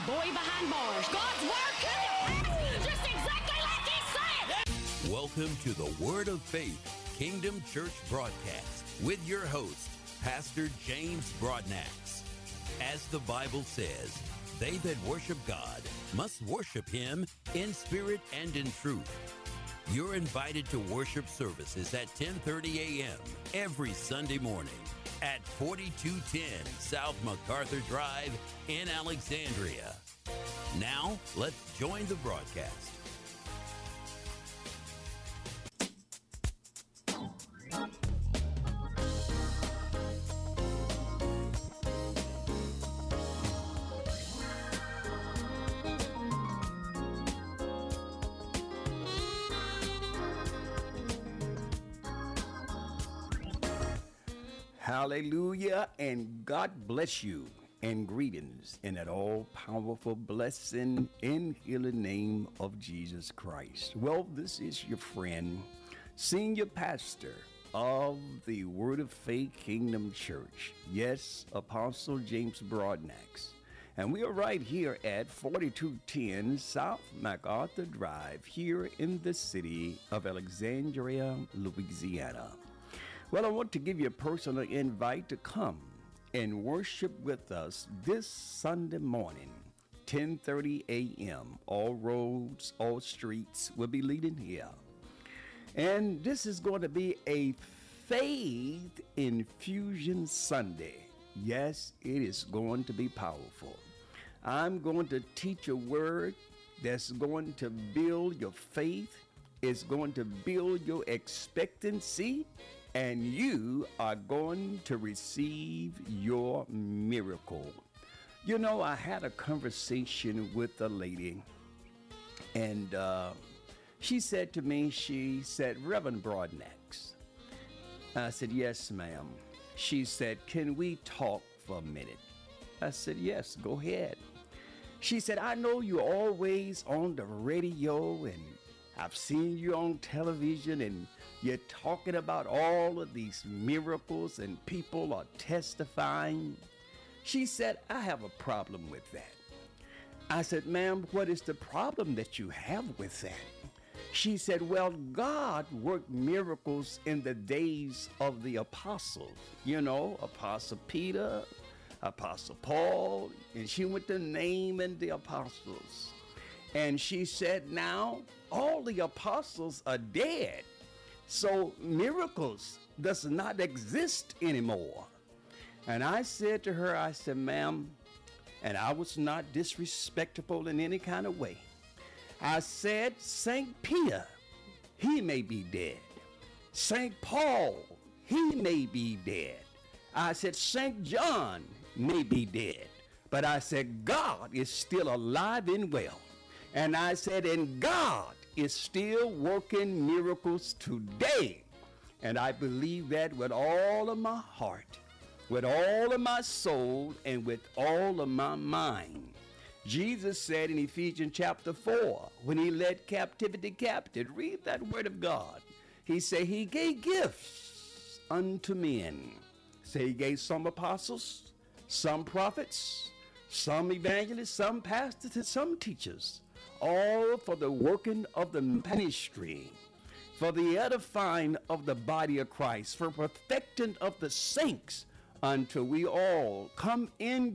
boy behind bars. God's word couldn't pass just exactly like he said. Welcome to the Word of Faith Kingdom Church broadcast with your host, Pastor James Broadnax. As the Bible says, they that worship God must worship Him in spirit and in truth. You're invited to worship services at 10:30 a.m. every Sunday morning at 4210 South MacArthur Drive in Alexandria. Now, let's join the broadcast. Hallelujah, and God bless you, and greetings in that all-powerful blessing in the name of Jesus Christ. Well, this is your friend, Senior Pastor of the Word of Faith Kingdom Church. Yes, Apostle James Broadnax. And we are right here at 4210 South MacArthur Drive here in the city of Alexandria, Louisiana. Well, I want to give you a personal invite to come and worship with us this Sunday morning, 10:30 a.m. All roads, all streets will be leading here. And this is going to be a Faith Infusion Sunday. Yes, it is going to be powerful. I'm going to teach a word that's going to build your faith. It's going to build your expectancy. And you are going to receive your miracle. You know, I had a conversation with a lady, and she said to me, Reverend Broadnax. I said, yes, ma'am. She said, can we talk for a minute? I said, yes, go ahead. She said, I know you're always on the radio, and I've seen you on television, and you're talking about all of these miracles and people are testifying. She said, I have a problem with that. I said, ma'am, what is the problem that you have with that? She said, well, God worked miracles in the days of the apostles. You know, Apostle Peter, Apostle Paul, and she went to naming the apostles. And she said, now all the apostles are dead. So miracles does not exist anymore. And I said to her, I said, ma'am, and I was not disrespectful in any kind of way. I said, St. Peter, he may be dead. St. Paul, he may be dead. I said, St. John may be dead. But I said, God is still alive and well. And I said, and God is still working miracles today. And I believe that with all of my heart, with all of my soul, and with all of my mind. Jesus said in Ephesians chapter 4, when he led captivity captive, read that word of God. He said he gave gifts unto men. Say he gave some apostles, some prophets, some evangelists, some pastors, and some teachers. All for the working of the ministry, for the edifying of the body of Christ, for perfecting of the saints, until we all come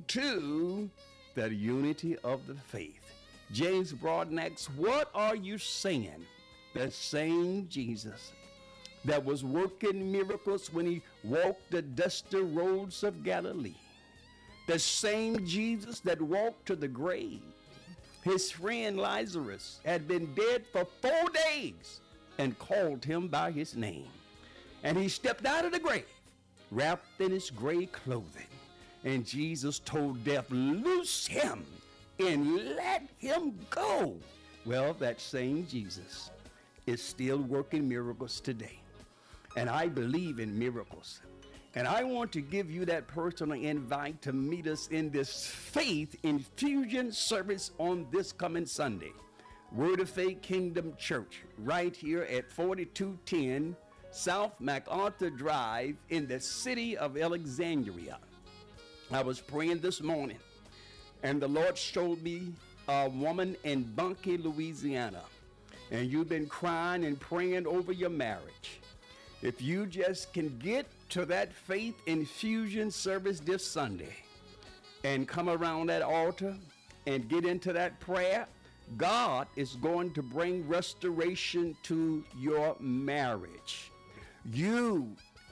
into the unity of the faith. James Broadnax, what are you saying? The same Jesus that was working miracles when he walked the dusty roads of Galilee. The same Jesus that walked to the grave. His friend Lazarus had been dead for 4 days and called him by his name. And he stepped out of the grave, wrapped in his gray clothing. And Jesus told death, loose him and let him go. Well, that same Jesus is still working miracles today. And I believe in miracles. And I want to give you that personal invite to meet us in this Faith Infusion service on this coming Sunday. Word of Faith Kingdom Church, right here at 4210 South MacArthur Drive in the city of Alexandria. I was praying this morning And the Lord showed me a woman in Bunkie, Louisiana. And you've been crying and praying over your marriage. If you just can get to that faith infusion service this Sunday and come around that altar and get into that prayer, God is going to bring restoration to your marriage. You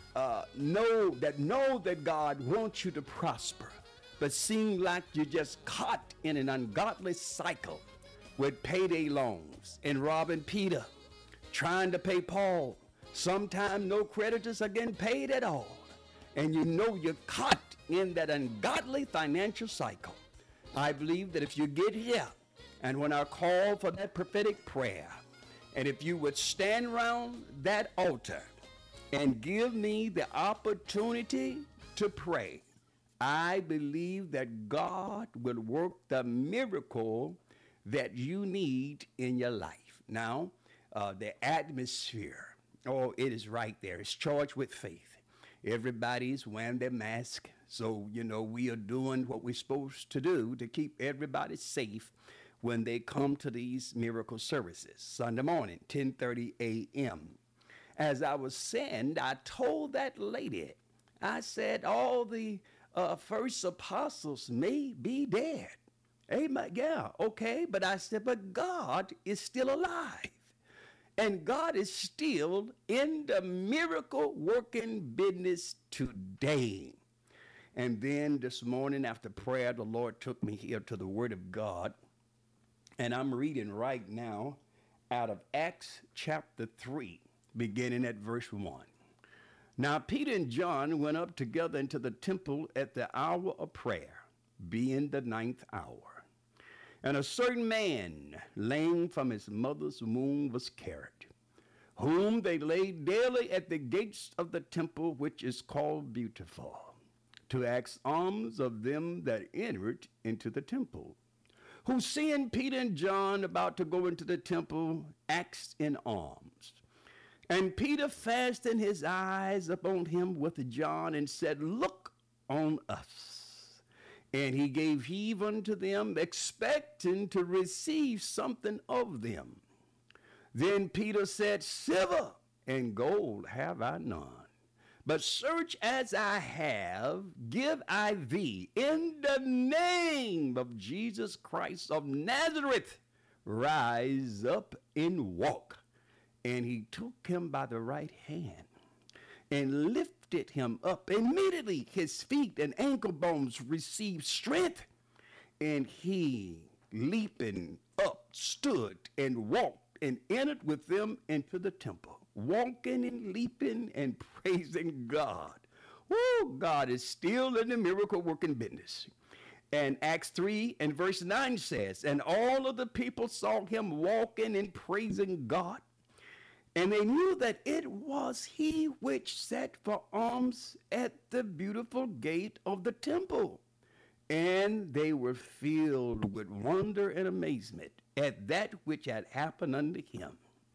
know that God wants you to prosper, but seem like you're just caught in an ungodly cycle with payday loans and robbing Peter, trying to pay Paul. Sometimes no creditors are getting paid at all. And you know you're caught in that ungodly financial cycle. I believe that if you get here, and when I call for that prophetic prayer, and if you would stand around that altar and give me the opportunity to pray, I believe that God will work the miracle that you need in your life. Now, the atmosphere, oh, it is right there. It's charged with faith. Everybody's wearing their mask. So, we are doing what we're supposed to do to keep everybody safe when they come to these miracle services. Sunday morning, 10:30 a.m. As I was saying, I told that lady, I said, all the first apostles may be dead. Amen. Yeah, okay. But I said, but God is still alive. And God is still in the miracle working business today. And then this morning after prayer, the Lord took me here to the Word of God. And I'm reading right now out of Acts chapter 3, beginning at verse 1. Now Peter and John went up together into the temple at the hour of prayer, being the 9th hour. And a certain man, lame from his mother's womb, was carried, whom they laid daily at the gates of the temple, which is called Beautiful, to ask alms of them that entered into the temple, who seeing Peter and John about to go into the temple, asked in alms. And Peter fastened his eyes upon him with John and said, Look on us. And he gave heed unto them, expecting to receive something of them. Then Peter said, Silver and gold have I none, but such as I have, give I thee. In the name of Jesus Christ of Nazareth, rise up and walk. And he took him by the right hand and lifted him up. Immediately his feet and ankle bones received strength, and he, leaping up, stood and walked and entered with them into the temple, walking and leaping and praising God. Oh, God is still in the miracle working business. And Acts 3 and verse 9 says, And all of the people saw him walking and praising God. And they knew that it was he which sat for alms at the beautiful gate of the temple. And they were filled with wonder and amazement at that which had happened unto him.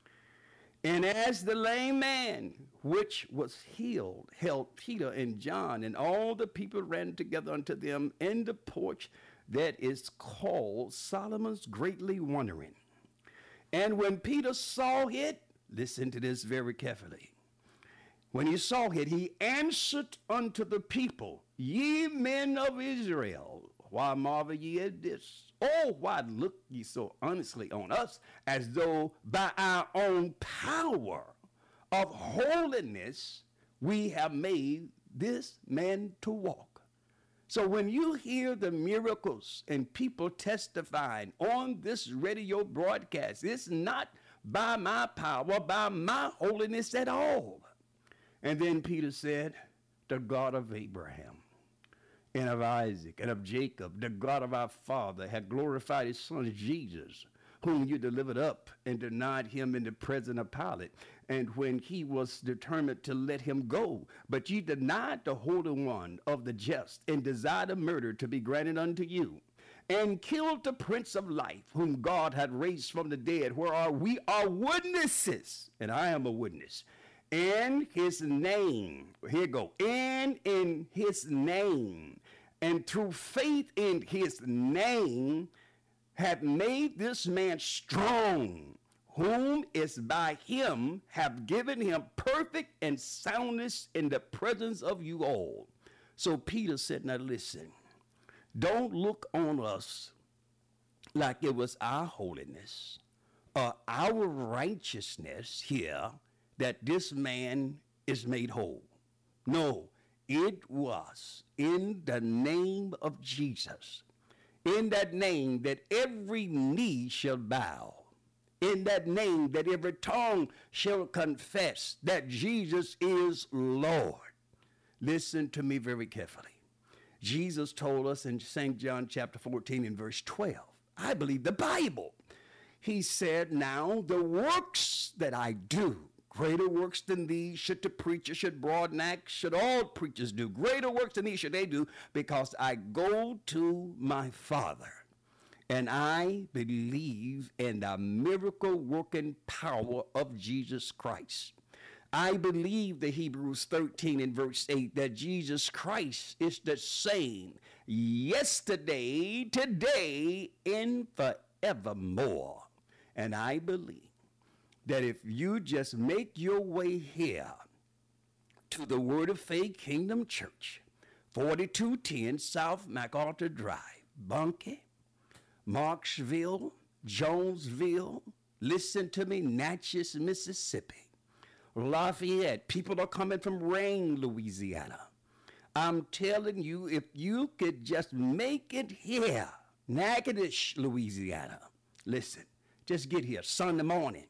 And as the lame man which was healed held Peter and John, and all the people ran together unto them in the porch that is called Solomon's, greatly wondering. And when Peter saw it, listen to this very carefully. When he saw it, he answered unto the people, Ye men of Israel, why marvel ye at this? Oh, why look ye so earnestly on us, as though by our own power of holiness we have made this man to walk? So when you hear the miracles and people testifying on this radio broadcast, it's not by my power, by my holiness at all. And then Peter said, The God of Abraham and of Isaac and of Jacob, the God of our father, had glorified his son Jesus, whom you delivered up and denied him in the presence of Pilate, and when he was determined to let him go. But ye denied the Holy One of the just, and desired a murder to be granted unto you, and killed the Prince of Life, whom God had raised from the dead, whereof we are witnesses, and I am a witness. And his name, here you go, and in his name, and through faith in his name have made this man strong, whom is by him have given him perfect and soundness in the presence of you all. So Peter said, now listen, don't look on us like it was our holiness or our righteousness here that this man is made whole. No, it was in the name of Jesus, in that name that every knee shall bow, in that name that every tongue shall confess that Jesus is Lord. Listen to me very carefully. Jesus told us in St. John chapter 14 and verse 12, I believe the Bible. He said, now the works that I do, greater works than these should the preacher, should Broadnax, should all preachers do. Greater works than these should they do, because I go to my Father. And I believe in the miracle working power of Jesus Christ. I believe the Hebrews 13 and verse 8 that Jesus Christ is the same yesterday, today, and forevermore. And I believe that if you just make your way here to the Word of Faith Kingdom Church, 4210 South MacArthur Drive, Bunkie, Marksville, Jonesville, listen to me, Natchez, Mississippi, Lafayette, people are coming from Rain, Louisiana. I'm telling you, if you could just make it here, Natchitoches, Louisiana, listen, just get here Sunday morning,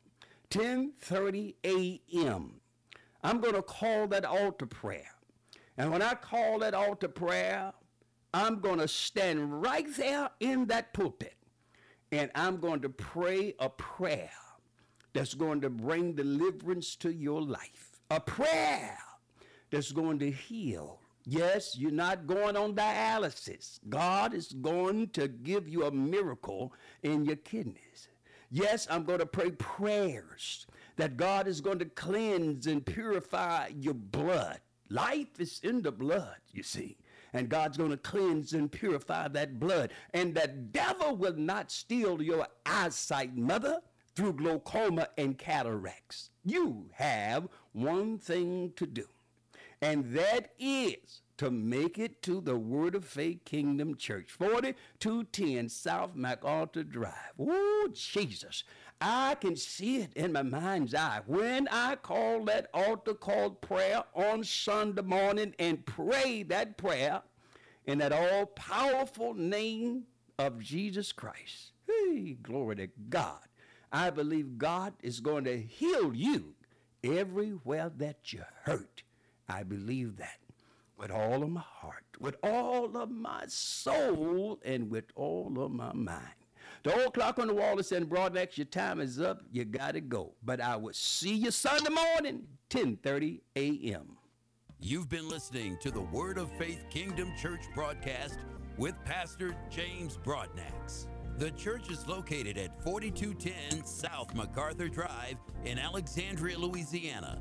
10:30 a.m. I'm going to call that altar prayer. And when I call that altar prayer, I'm going to stand right there in that pulpit, and I'm going to pray a prayer that's going to bring deliverance to your life. A prayer that's going to heal. Yes, you're not going on dialysis. God is going to give you a miracle in your kidneys. Yes, I'm going to pray prayers that God is going to cleanse and purify your blood. Life is in the blood, you see. And God's going to cleanse and purify that blood. And the devil will not steal your eyesight, mother, through glaucoma and cataracts. You have one thing to do, and that is to make it to the Word of Faith Kingdom Church, 4210 South MacArthur Drive. Oh, Jesus. I can see it in my mind's eye. When I call that altar called prayer on Sunday morning and pray that prayer in that all-powerful name of Jesus Christ. Hey, glory to God. I believe God is going to heal you everywhere that you hurt. I believe that with all of my heart, with all of my soul, and with all of my mind. The old clock on the wall is saying, Broadnax, your time is up. You got to go. But I will see you Sunday morning, 10:30 a.m. You've been listening to the Word of Faith Kingdom Church broadcast with Pastor James Broadnax. The church is located at 4210 South MacArthur Drive in Alexandria, Louisiana,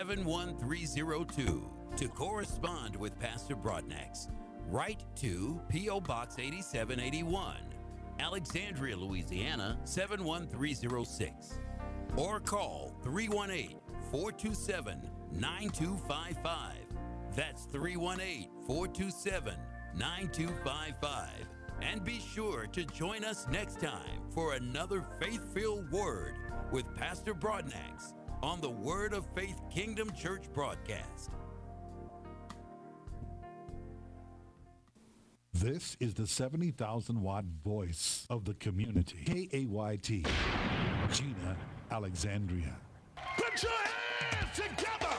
71302. To correspond with Pastor Broadnax, write to P.O. Box 8781, Alexandria, Louisiana, 71306. Or call 318-427-9255. That's 318-427-9255. And be sure to join us next time for another faith-filled word with Pastor Broadnax on the Word of Faith Kingdom Church broadcast. This is the 70,000-watt voice of the community. KAYT, Gina, Alexandria. Put your hands together